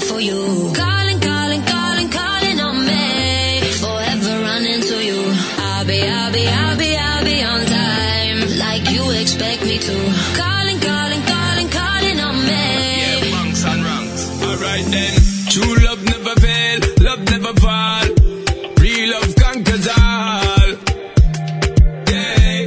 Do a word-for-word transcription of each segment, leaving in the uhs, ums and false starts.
for you. Calling, calling, calling, calling on me. Forever running to you. I'll be, I'll be, I'll be, I'll be on time, like you expect me to. Calling, calling, calling, calling on me. Yeah, bunks and ranks. Alright then. True love never fail, love never fall. Real love conquers all. Yeah.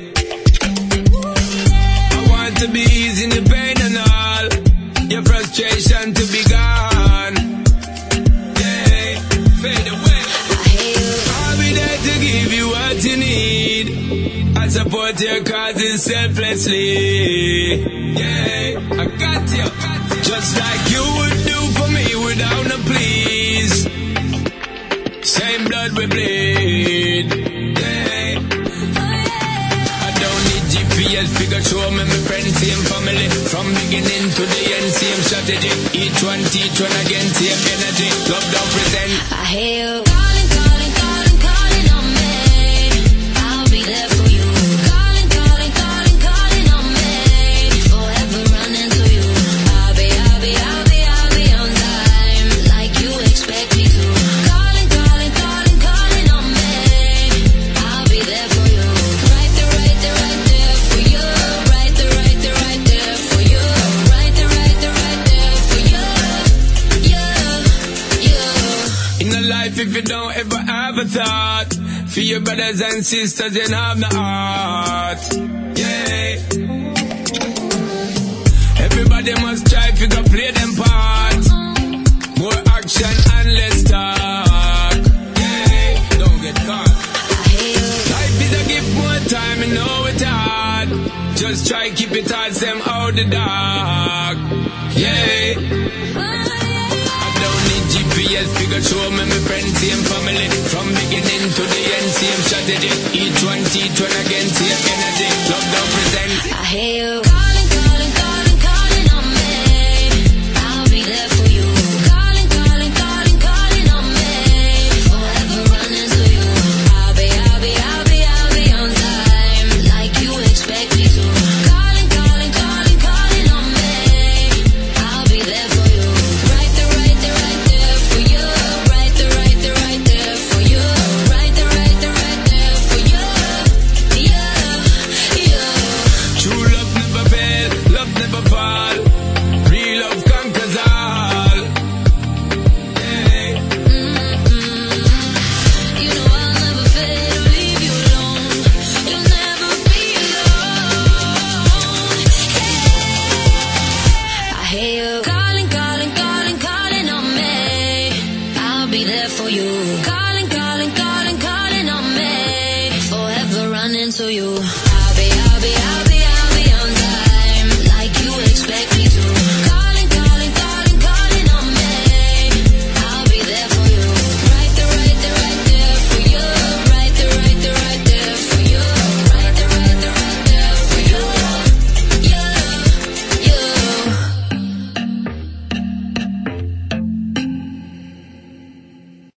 I want to be easy in the pain and all. Your frustration to be gone. Yeah. Fade away. I'll be there to give you what you need. I support your causes selflessly. Yeah. I got you. Just like you would do for me without a please. Same blood we bleed. Yeah. I don't need G P S figure show me my friends, same family. From beginning to the end, same strategy. Each one teach one again, same energy. Love don't pretend. I hear you calling, calling, calling, calling on me. I'll be there for you. Calling, calling, calling, calling on me. Forever running to you. I'll be, I'll be, I'll be, I'll be on time, like you expect me to. Calling, calling, calling, calling on me. I'll be there for you. Right there, right there, right there for you. Right there, right there, right there for you. Right there, right there, right there for you. Yeah, yeah. In a life, if you don't ever have a thought for your brothers and sisters, you have no heart. Yeah. Everybody must try to go play them part. More action and less talk. Yeah. Don't get caught. Life is a gift, more time, you know it's hard. Just try keep it hard, them out the dark. Yeah. I don't need G P S figure show me my friends, same family. From beginning to the end, same strategy. Each one teach one again, same energy. Love don't pretend. I hear you calling, calling, calling, calling on me. I'll be there for you. Calling, calling, calling, calling on me. Forever running to you. I'll be, I'll be, I'll be, I'll be on time, like you expect me to. Calling, calling, calling, calling on me. I'll be there for you. Right there, right there, right there for you. Right there, right there, right there for you. Right there, right there, right there for you. Yeah, yeah. True love never fail, love never fall. Real love conquers all. Yeah. You know I'll never fail or leave you alone. You'll never be alone. Yeah. I hear you calling, calling, calling, calling on me. I'll be there for you. Calling, calling, calling, calling on me. Forever running to you.